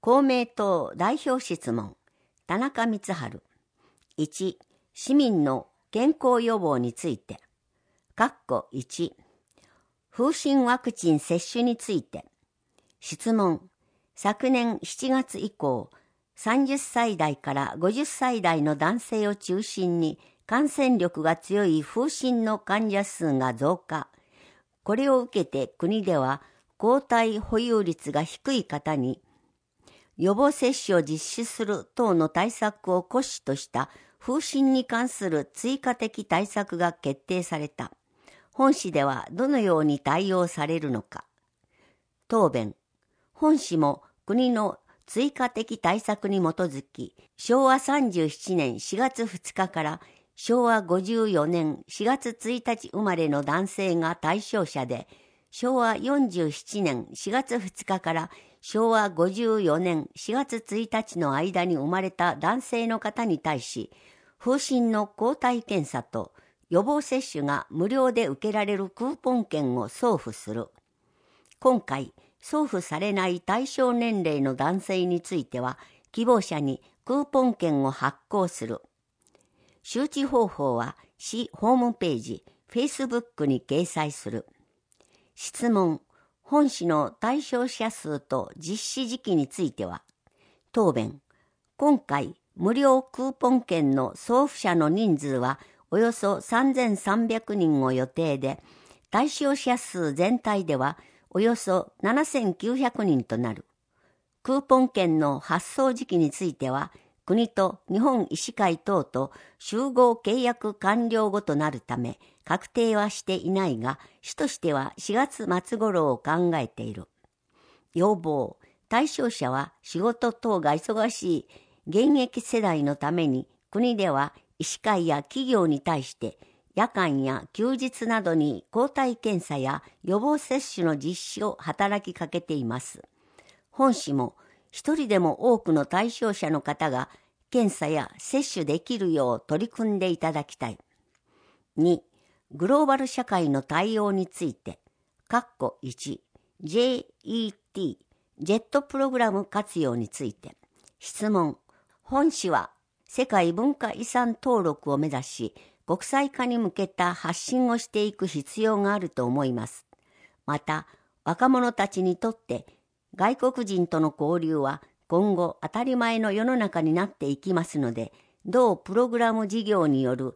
公明党代表質問、田中光晴。1、市民の健康予防について。1、風疹ワクチン接種について。質問、昨年7月以降、30歳代から50歳代の男性を中心に感染力が強い風疹の患者数が増加。これを受けて国では抗体保有率が低い方に予防接種を実施する等の対策を骨子とした風疹に関する追加的対策が決定された。本市ではどのように対応されるのか。答弁。本市も国の追加的対策に基づき、昭和37年4月2日から昭和54年4月1日生まれの男性が対象者で、昭和47年4月2日から昭和54年4月1日の間に生まれた男性の方に対し、風疹の抗体検査と予防接種が無料で受けられるクーポン券を送付する。今回、送付されない対象年齢の男性については、希望者にクーポン券を発行する。周知方法は市ホームページ、Facebook に掲載する。質問、本市の対象者数と実施時期については、答弁、今回無料クーポン券の送付者の人数はおよそ3300人を予定で、対象者数全体ではおよそ7900人となる。クーポン券の発送時期については、国と日本医師会等と集合契約完了後となるため、確定はしていないが、市としては4月末頃を考えている。要望、対象者は仕事等が忙しい現役世代のために、国では医師会や企業に対して、夜間や休日などに抗体検査や予防接種の実施を働きかけています。本市も一人でも多くの対象者の方が検査や接種できるよう取り組んでいただきたい。2、グローバル社会の対応について、1、JET、ジェットプログラム活用について。質問、本市は世界文化遺産登録を目指し、国際化に向けた発信をしていく必要があると思います。また、若者たちにとって外国人との交流は今後当たり前の世の中になっていきますので、同プログラム事業による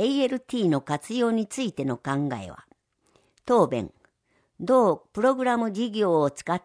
ALT の活用についての考えは。答弁、同プログラム事業を使った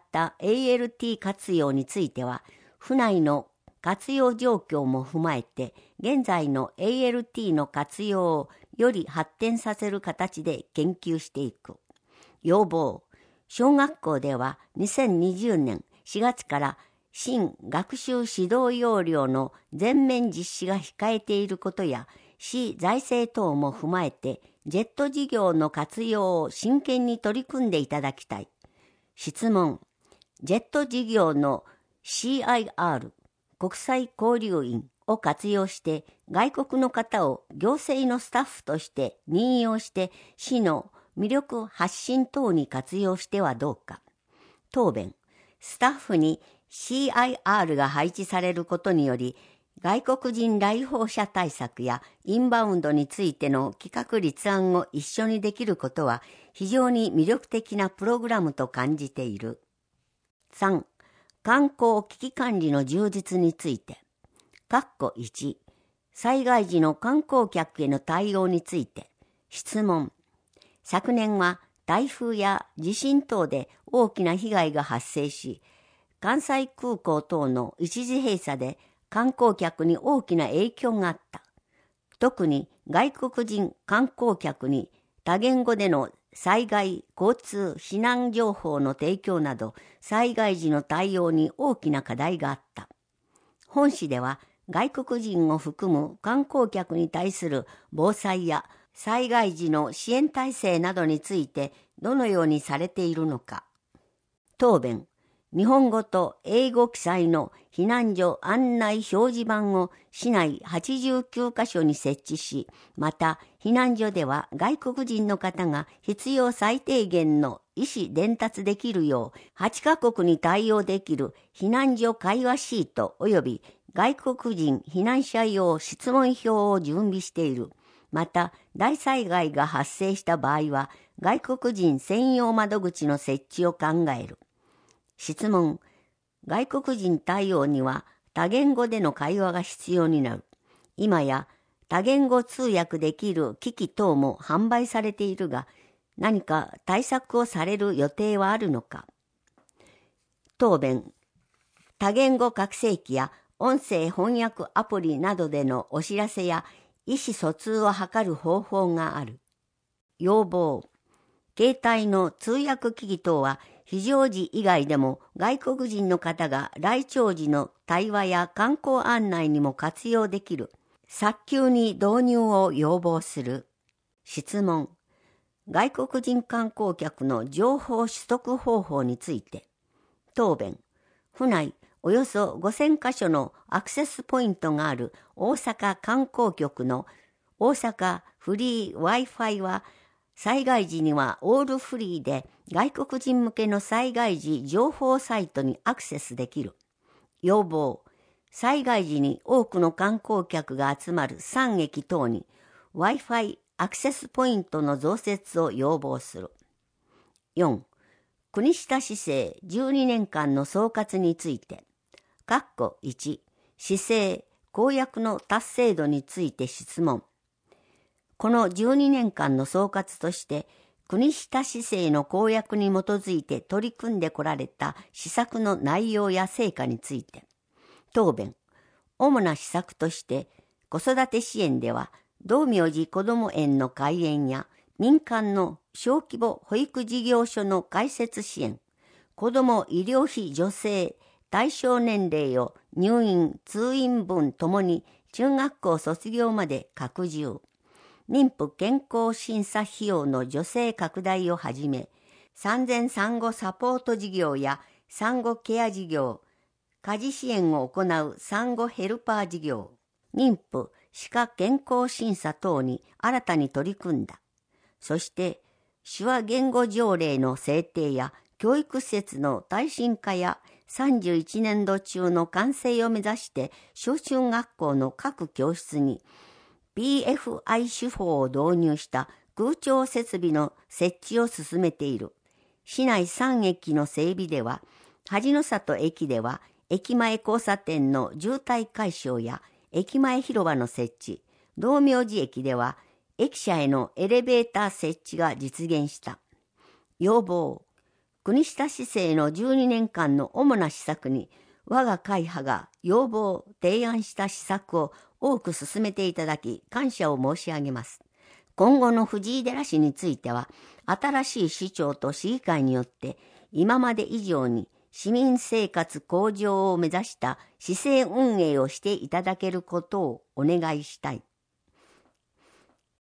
ALT 活用については、府内の活用状況も踏まえて、現在の ALT の活用をより発展させる形で研究していく。要望、小学校では2020年4月から新学習指導要領の全面実施が控えていることや、市財政等も踏まえて、ジェット事業の活用を真剣に取り組んでいただきたい。質問、ジェット事業の CIR、国際交流員を活用して外国の方を行政のスタッフとして任用して市の魅力発信等に活用してはどうか。答弁、スタッフに CIR が配置されることにより、外国人来訪者対策やインバウンドについての企画立案を一緒にできることは非常に魅力的なプログラムと感じている。3、観光危機管理の充実について。1、災害時の観光客への対応について。質問。昨年は台風や地震等で大きな被害が発生し、関西空港等の一時閉鎖で観光客に大きな影響があった。特に外国人観光客に多言語での災害、交通、避難情報の提供など、災害時の対応に大きな課題があった。本市では外国人を含む観光客に対する防災や災害時の支援体制などについてどのようにされているのか。答弁、 日本語と英語記載の避難所案内表示板を市内89カ所に設置し、また避難所では外国人の方が必要最低限の意思伝達できるよう8カ国に対応できる避難所会話シート及び外国人避難者用質問票を準備している。また大災害が発生した場合は外国人専用窓口の設置を考える。質問。外国人対応には多言語での会話が必要になる。今や多言語通訳できる機器等も販売されているが、何か対策をされる予定はあるのか。答弁。多言語拡声器や音声翻訳アプリなどでのお知らせや意思疎通を図る方法がある。要望。携帯の通訳機器等は非常時以外でも外国人の方が来庁時の対話や観光案内にも活用できる。早急に導入を要望する。質問。外国人観光客の情報取得方法について。答弁。府内およそ5000カ所のアクセスポイントがある大阪観光局の大阪フリー Wi-Fi は災害時にはオールフリーで外国人向けの災害時情報サイトにアクセスできる。要望。災害時に多くの観光客が集まる3駅等に Wi-Fi アクセスポイントの増設を要望する。4. 国下市政12年間の総括について。1. 市政公約の達成度について質問。この12年間の総括として、国下市政の公約に基づいて取り組んでこられた施策の内容や成果について。答弁。主な施策として、子育て支援では、道明寺こども園の開園や、民間の小規模保育事業所の開設支援、子ども医療費助成対象年齢を入院・通院分ともに中学校卒業まで拡充、妊婦健康審査費用の助成拡大をはじめ、産前産後サポート事業や産後ケア事業、家事支援を行う産後ヘルパー事業、妊婦歯科健康審査等に新たに取り組んだ。そして、手話言語条例の制定や教育施設の耐震化や31年度中の完成を目指して小中学校の各教室にPFI 手法を導入した空調設備の設置を進めている。市内3駅の整備では、恥の里駅では駅前交差点の渋滞解消や駅前広場の設置、道明寺駅では駅舎へのエレベーター設置が実現した。要望。国下市政の12年間の主な施策に、我が会派が要望、提案した施策を多く進めていただき、感謝を申し上げます。今後の藤井寺市については、新しい市長と市議会によって、今まで以上に市民生活向上を目指した市政運営をしていただけることをお願いしたい。